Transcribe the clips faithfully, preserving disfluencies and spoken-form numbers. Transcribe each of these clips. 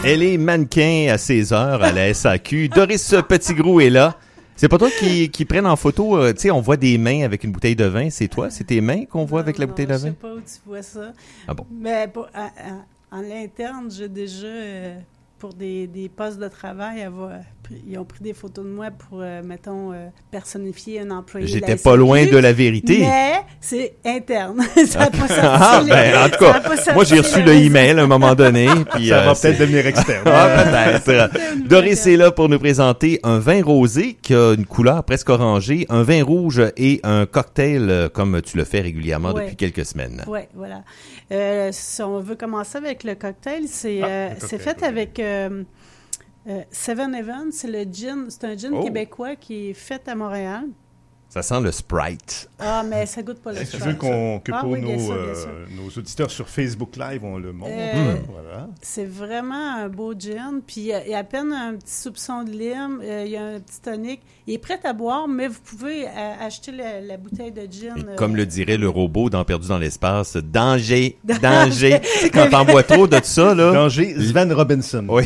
Elle est mannequin à seize heures à la S A Q. Doris Petitgrou est là. C'est pas toi qui, qui prennent en photo, euh, tu sais, on voit des mains avec une bouteille de vin. C'est toi? C'est tes mains qu'on voit non, avec la non, bouteille de vin? Je sais pas où tu vois ça. Ah bon? Mais pour, à, à, en l'interne, j'ai déjà, euh, pour des, des postes de travail, avoir, ils ont pris des photos de moi pour, euh, mettons, euh, personnifier un employé. J'étais de la S A Q, pas loin de la vérité. Mais c'est interne. Ça a pas sorti Ah, les- ben, en tout ça a cas, pas sorti moi, j'ai reçu les le réseaux. email à un moment donné. Puis, Ça euh, va c'est- peut-être devenir externe. Ah, peut-être. Doris est là pour nous présenter un vin rosé qui a une couleur presque orangée, un vin rouge et un cocktail euh, comme tu le fais régulièrement Ouais. depuis quelques semaines. Oui, voilà. Euh, si on veut commencer avec le cocktail, c'est Ah, euh, le cocktail, c'est fait ok. avec euh, euh, Seven Heaven. C'est le gin, c'est un gin Oh. québécois qui est fait à Montréal. Ça sent le Sprite. Ah, mais ça goûte pas le Est-ce que tu Sprite. veux qu'on, que Ah pour oui, bien nos, sûr, bien euh, sûr. nos auditeurs sur Facebook Live, on le montre? Euh, Voilà. C'est vraiment un beau gin. Puis il y a- il y a à peine un petit soupçon de lime. euh, Il y a un petit tonic. Il est prêt à boire, mais vous pouvez euh, acheter la, la bouteille de gin. Et euh, comme le dirait le robot dans Perdu dans l'espace, danger, danger. Tu sais, quand t'en bois trop de ça, là. Danger, Sven Robinson. Oui.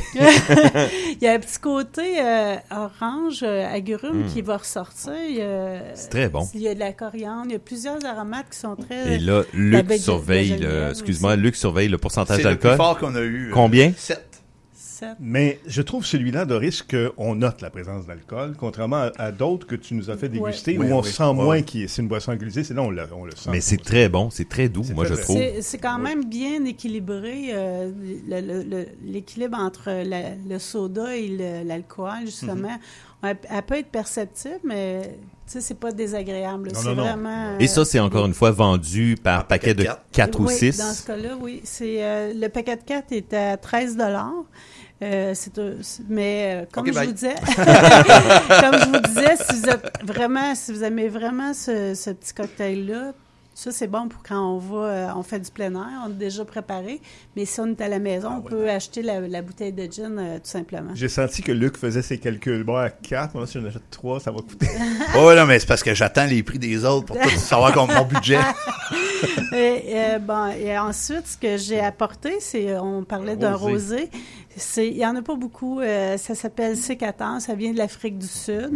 Il y a un petit côté euh, orange, euh, agrume qui va ressortir. Il y a- C'est très bon. Il y a de la coriandre. Il y a plusieurs aromates qui sont très... Et là, La Luc baie de- surveille, de le, Geneviève excuse-moi, aussi. Luc surveille le pourcentage C'est le plus d'alcool. fort qu'on a eu. euh, Combien? sept. sept. Mais je trouve celui-là, Doris, qu'on note la présence d'alcool, contrairement à, à d'autres que tu nous as fait déguster, Ouais. où on Oui, sent oui. moins Ouais. qu'il c'est une boisson alcoolisée. C'est là on, l'a- on le sent. Mais c'est très bon, c'est très doux, C'est moi, très, je très trouve. C'est, c'est quand même bien équilibré, euh, le- le- le- l'équilibre entre la- le soda et le- l'alcool, justement. Elle, elle peut être perceptible, mais tu sais, c'est pas désagréable. là. Non, c'est non, non. vraiment... Et ça, euh, c'est encore une fois vendu par paquet de quatre. quatre ou oui, six. dans ce cas-là, oui. C'est, euh, le paquet de quatre est à treize dollars. Euh, c'est, un- c'est- mais euh, comme Ok, je bye. vous disais, comme je vous disais, si vous êtes vraiment, si vous aimez vraiment ce, ce petit cocktail-là, ça c'est bon pour quand on va, euh, on fait du plein air, on est déjà préparé. Mais si on est à la maison, Ah on peut acheter la, la bouteille de gin euh, tout simplement. J'ai senti que Luc faisait ses calculs. Bon, à quatre, moi, si j'en achète trois, ça va coûter. Oh non, mais c'est parce que j'attends les prix des autres pour tout savoir comme mon budget. Et, euh, bon, et ensuite, ce que j'ai apporté, c'est, on parlait d'un Rosé. rosé. C'est, il y en a pas beaucoup. euh, ça s'appelle C quatorze. Ça vient de l'Afrique du Sud.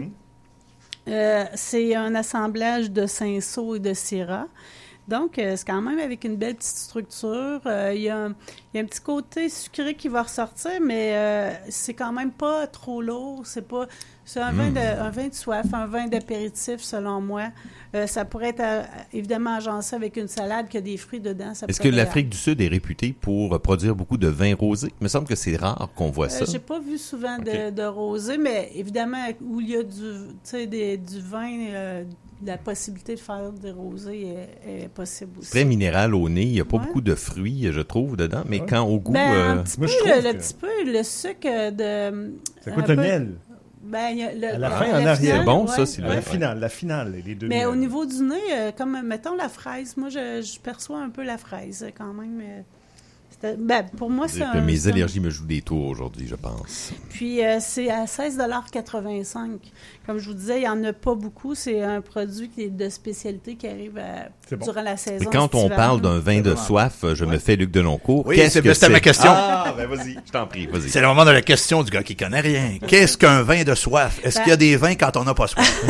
Euh, c'est un assemblage de cinsault et de syrah. Donc, euh, c'est quand même avec une belle petite structure. Euh, Il y, a un- il y a un petit côté sucré qui va ressortir, mais euh, c'est quand même pas trop lourd. C'est pas, c'est un, vin de, un vin de soif, un vin d'apéritif, selon moi. Euh, ça pourrait être euh, évidemment agencé avec une salade qui a des fruits dedans. Ça Est-ce que pourrait être l'Afrique du Sud est réputée pour produire beaucoup de vins rosés? Il me semble que c'est rare qu'on voit ça. Euh, j'ai pas vu souvent de, Ok. de rosé, mais évidemment, où il y a du, tu sais, des- du vin, euh, la possibilité de faire des rosés est, est possible aussi. Très minéral au nez. Il n'y a pas Ouais. beaucoup de fruits, je trouve, dedans. Mais Ouais. quand au goût... Ben, euh, un petit moi, peu, je trouve le, le que- petit peu, le sucre de... Ça un coûte le peu- miel. Ben, il y a le, À la à fin, en arrière. finale, C'est bon, ouais, ça, Sylvain. À ouais. la finale, la finale, les deux Mais miels. au niveau du nez, euh, comme, mettons, la fraise, moi, je, je perçois un peu la fraise, quand même. euh, c'était- ben, pour moi, c'est un... mes c'est un- allergies me jouent des tours aujourd'hui, je pense. Puis, euh, c'est à seize dollars quatre-vingt-cinq. Comme je vous disais, il n'y en a pas beaucoup. C'est un produit qui est de spécialité qui arrive à- C'est bon. durant la saison Mais quand on estivale. parle d'un vin de vraiment- soif, je me fais Luc Deloncourt. Oui, Qu'est-ce c'est- que c'était ma question. Ah, ben vas-y, je t'en prie, vas-y. C'est le moment de la question du gars qui connaît rien. Qu'est-ce qu'un vin de soif? Est-ce Ben- qu'il y a des vins quand on n'a pas soif?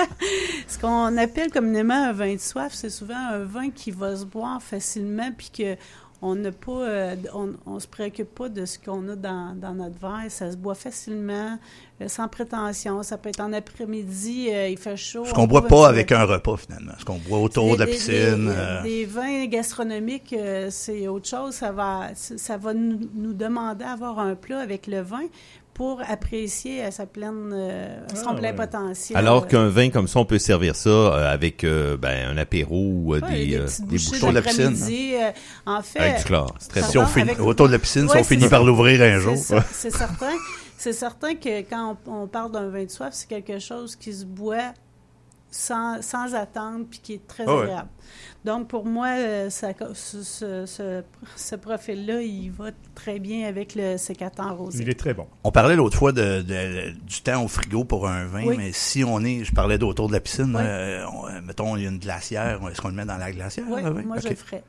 Ce qu'on appelle communément un vin de soif, c'est souvent un vin qui va se boire facilement puis que on n'a pas, euh, on, on se préoccupe pas de ce qu'on a dans, dans notre verre. Ça se boit facilement, euh, sans prétention. Ça peut être en après-midi, euh, il fait chaud. Ce qu'on on boit peut- pas avec un repas, finalement. Ce qu'on boit autour Des- de la des- piscine. Des, euh, des vins gastronomiques, euh, c'est autre chose. Ça va, ça va nous, nous demander d'avoir un plat avec le vin pour apprécier à sa pleine, euh, à son Ah, plein ouais. potentiel. Alors qu'un vin comme ça, on peut servir ça euh, avec euh, ben, un apéro ou euh, Ouais, des, euh, petites des bouchées bouchons de la piscine, d'après-midi, euh, en fait, avec du chlore. C'est très ça bon. si on va finit, avec- autour de la piscine, si Ouais, on c'est finit ça. par l'ouvrir un c'est jour. ça, c'est certain. C'est certain que quand on, on parle d'un vin de soif, c'est quelque chose qui se boit sans, sans attendre puis qui est très Ah ouais. agréable. Donc, pour moi, euh, ça- ce, ce, ce, ce profil-là, il va très bien avec le C quatorze rosé. Il est très bon. On parlait l'autre fois de, de- du temps au frigo pour un vin, Oui. mais si on est, je parlais d'autour de la piscine, Oui. euh, on- mettons, il y a une glacière, est-ce qu'on le met dans la glacière? Oui, le vin? moi, je Ok. le ferais.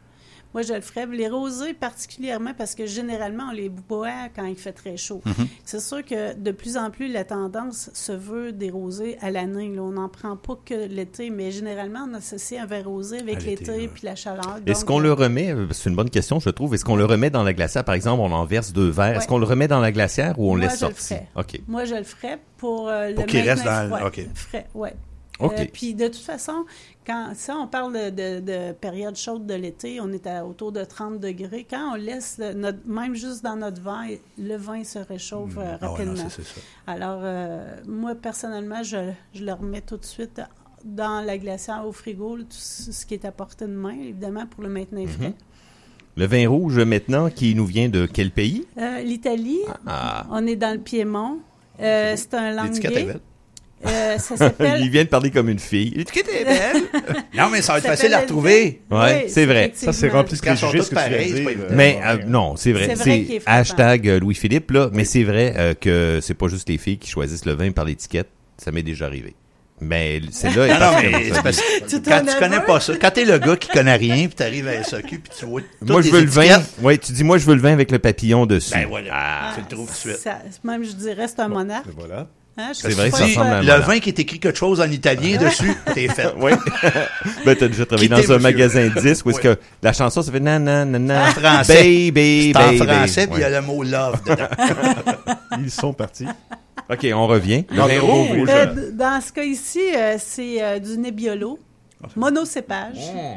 Moi, je le ferais. Les rosés, particulièrement, parce que généralement, on les boit quand il fait très chaud. Mm-hmm. C'est sûr que de plus en plus, la tendance se veut des rosés à l'année. Là. On n'en prend pas que l'été, mais généralement, on associe un verre rosé avec à l'été, l'été puis la chaleur. Est-ce Donc, qu'on euh, le remet, c'est une bonne question, je trouve, est-ce qu'on le remet dans la glacière, par exemple, on en verse deux verres, ouais. Est-ce qu'on le remet dans la glacière ou on Moi, laisse je le sortir? ferais. OK. Moi, je le ferais pour, euh, pour le qu'il reste maintenir dans le... froid. OK. Frais, ouais. OK. Euh, puis de toute façon, quand ça, on parle de, de, de période chaude de l'été, on est à autour de trente degrés. Quand on laisse, le, notre, même juste dans notre vin, le vin se réchauffe euh, ah rapidement. Ouais, non, c'est, c'est ça. Alors, euh, moi, personnellement, je, je le remets tout de suite dans la glacière au frigo, tout ce qui est à portée de main, évidemment, pour le maintenir frais. Mm-hmm. Le vin rouge, maintenant, qui nous vient de quel pays? Euh, L'Italie. Ah. On est dans le Piémont. Euh, c'est un Langhe. Euh, ça s'appelle... Il vient de parler comme une fille. L'étiquette est belle. Non, mais ça va être facile à retrouver. Oui, ouais, c'est vrai. Ça, c'est rempli de préjugés, ce que pareil, tu viens de dire. Mais euh, non, c'est vrai. C'est, vrai c'est hashtag Louis-Philippe, là. Oui. Mais c'est vrai euh, que c'est pas juste les filles qui choisissent le vin par l'étiquette. Ça m'est déjà arrivé. Mais c'est là. Non, non, mais c'est parce que quand tu connais pas ça, quand t'es le gars qui connaît rien, puis t'arrives à S A Q, puis tu vois moi je veux le vin. Oui, tu dis moi je veux le vin avec le papillon dessus. Ben voilà, ah, tu le trouves tout de suite. Ça, même je dirais c'est un bon, monarque. Voilà. Hein, c'est vrai, ça ressemble à un le monarque. vin qui est écrit quelque chose en italien dessus, t'es fait. Oui. Ben t'as déjà travaillé Quittez, dans un monsieur. magasin de disques où est-ce que la chanson ça fait nanana nanana En français. Baby, c'est en baby. français, puis il Ouais. y a le mot love dedans. Ils sont partis. OK, on revient. Le Non, vin le rouge. rouge. Euh, d- dans ce cas ici, euh, c'est euh, du Nebbiolo, monocépage.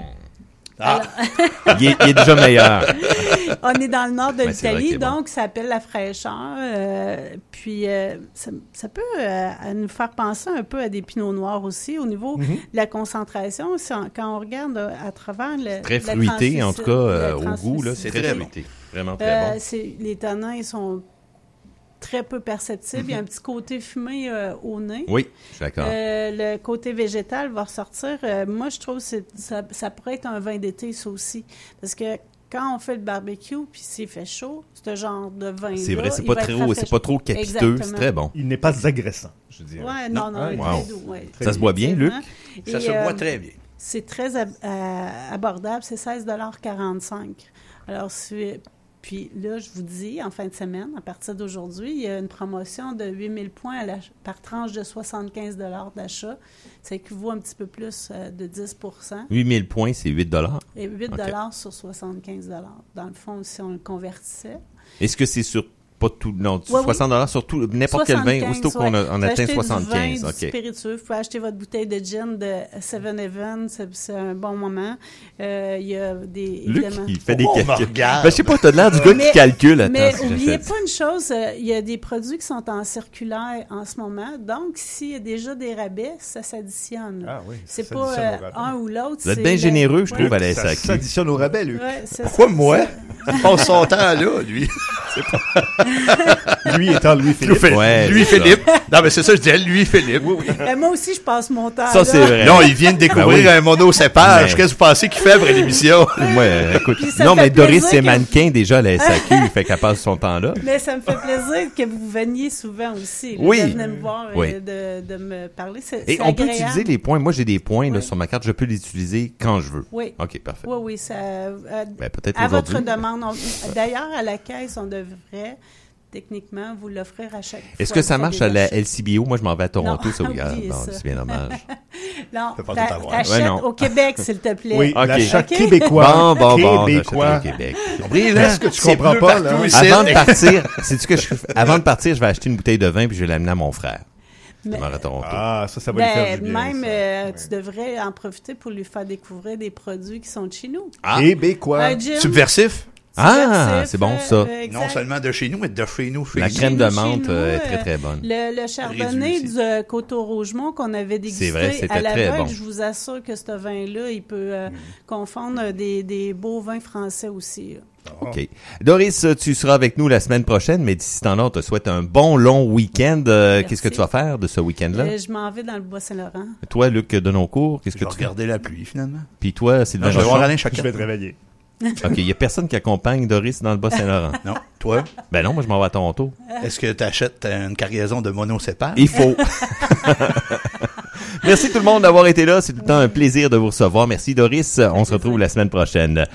Ah. il, est, il est déjà meilleur. On est dans le nord de Ouais, c'est vrai l'Italie, qu'il est bon. donc ça s'appelle la fraîcheur. Euh, puis euh, ça, ça peut euh, nous faire penser un peu à des pinots noirs aussi au niveau Mm-hmm. de la concentration. Si on- quand on regarde euh, à travers le Très la fruité, en translucide- tout cas, euh, le au goût, là, c'est translucidité. très fruité. Vraiment très Euh, bon. c'est, les tanins ils sont très peu perceptibles. Mm-hmm. Il y a un petit côté fumé euh, au nez. Oui, je suis d'accord. Euh, le côté végétal va ressortir. Euh, moi, je trouve que c'est, ça, ça pourrait être un vin d'été, ça aussi. Parce que quand on fait le barbecue, puis s'il fait chaud, ce genre de vin-là... C'est vrai, c'est il pas va très être haut, c'est rafraîchissant. pas trop capiteux, Exactement. c'est très bon. Il n'est pas agressant, je dirais. Ouais, non, non, il est Wow. très doux. Ouais. Ça se boit bien, Luc? Ça Et, se euh, boit très bien. C'est très ab- euh, abordable, c'est seize dollars quarante-cinq. Alors, c'est... Puis là, je vous dis, en fin de semaine, à partir d'aujourd'hui, il y a une promotion de huit mille points à la, par tranche de soixante-quinze dollars d'achat. Ça équivaut un petit peu plus euh, de dix pour cent. huit mille points, c'est huit dollars. Et huit dollars OK. sur soixante-quinze dollars. Dans le fond, si on le convertissait. Est-ce que c'est sur pas tout, non, Oui, soixante dollars sur tout, n'importe quel vin, aussitôt qu'on a, on Vous atteint achetez soixante-quinze, du vin, OK. du spiritueux, vous pouvez acheter votre bouteille de gin de seven eleven, c'est, c'est un bon moment. Euh, Il y a des, Luc, évidemment... il fait des Oh, calculs. me regarde. Ben, je sais pas, t'as l'air du gars Mais- qui calcule. Attends, Mais si oubliez j'achète. pas une chose, euh, il y a des produits qui sont en circulaire en ce moment, donc s'il y a déjà des rabais, ça s'additionne. Ah oui, c'est ça pas s'additionne euh, au rabais. un ou l'autre. Vous êtes c'est bien le- généreux, je Ouais. trouve, à la Ça S A Q. s'additionne au rabais, Luc. Ouais, c'est Pourquoi ça. moi? Il passe son temps là, lui. Lui étant Louis-Philippe. Ouais, Lui, c'est ça. Philippe. Non, mais c'est ça, je disais, lui, Philippe. Ben, moi aussi, je passe mon temps Ça, là. c'est vrai. Non, il vient de découvrir Ben oui. un monocépage. Mais- Qu'est-ce que vous pensez qu'il fait après l'émission? Ouais, euh, écoute. Puis ça Non, fait mais Doris, plaisir c'est que- mannequin déjà à la S A Q, fait qu'elle passe son temps là. Mais ça me fait plaisir que vous veniez souvent aussi. Là, Oui. de venir me voir et Oui. de, de me parler. C'est, Et c'est on peut agréable. utiliser les points. Moi, j'ai des points là, Oui. sur ma carte. Je peux les utiliser quand je veux. Oui. OK, parfait. Oui, oui. Ça, euh, Ben, peut-être à votre aujourd'hui. demande. On- d'ailleurs, à la caisse, on devrait techniquement vous l'offrir à chaque Est-ce fois que vous ça faites marche des à la achats. L C B O? Moi, je m'en vais à Toronto, Non, ça regarde. oubliez Non, ça. c'est bien dommage. Non, peut pas t'a- tout avoir. t'achètes Ouais, non. au Québec, s'il te plaît. Oui, OK. l'achat OK. québécois. Bon, bon, bon, Québécois. j'achèterai au Québec. Compris, Mais là? est-ce que tu C'est comprends bleu pas, partout là? ici. Avant de partir, sais-tu que je avant de partir, je vais acheter une bouteille de vin puis je vais l'amener à mon frère. Mais- à Toronto. Ah, ça, ça va lui faire Ben, du bien. même, ça. euh, Ouais. tu devrais en profiter pour lui faire découvrir des produits qui sont de chez nous. Ah. Québécois. Un gin, Subversif? Ah, subversif, c'est bon, euh, ça. euh, exact. Non seulement de chez nous, mais de chez nous, chez La nous. crème de Chez menthe nous, euh, est euh, très très bonne. Le, le chardonnay Réduit du euh, Coteau-Rougemont qu'on avait dégusté C'est vrai, c'était à très l'aveugle, bon. je vous assure que ce vin-là, il peut euh, Mm. confondre des, des beaux vins français aussi. là. OK. Doris, tu seras avec nous la semaine prochaine, mais d'ici ce temps-là, on te souhaite un bon long week-end. Euh, Merci. qu'est-ce que tu vas faire de ce week-end-là? Euh, je m'en vais dans le Bois-Saint-Laurent. Toi, Luc Denoncourt, qu'est-ce Je que vais tu fais? regarder la pluie, finalement. Puis toi, Sylvain Non, je vais voir Rochon? Alain Je Choquette. vais te réveiller. OK, il y a personne qui accompagne Doris dans le Bas-Saint-Laurent. Non. Toi, Ben non, moi je m'en vais à Toronto. est-ce que tu achètes une cargaison de monocépage? Il faut. Merci tout le monde d'avoir été là. C'est tout le temps un plaisir de vous recevoir. Merci Doris. On se retrouve la semaine prochaine.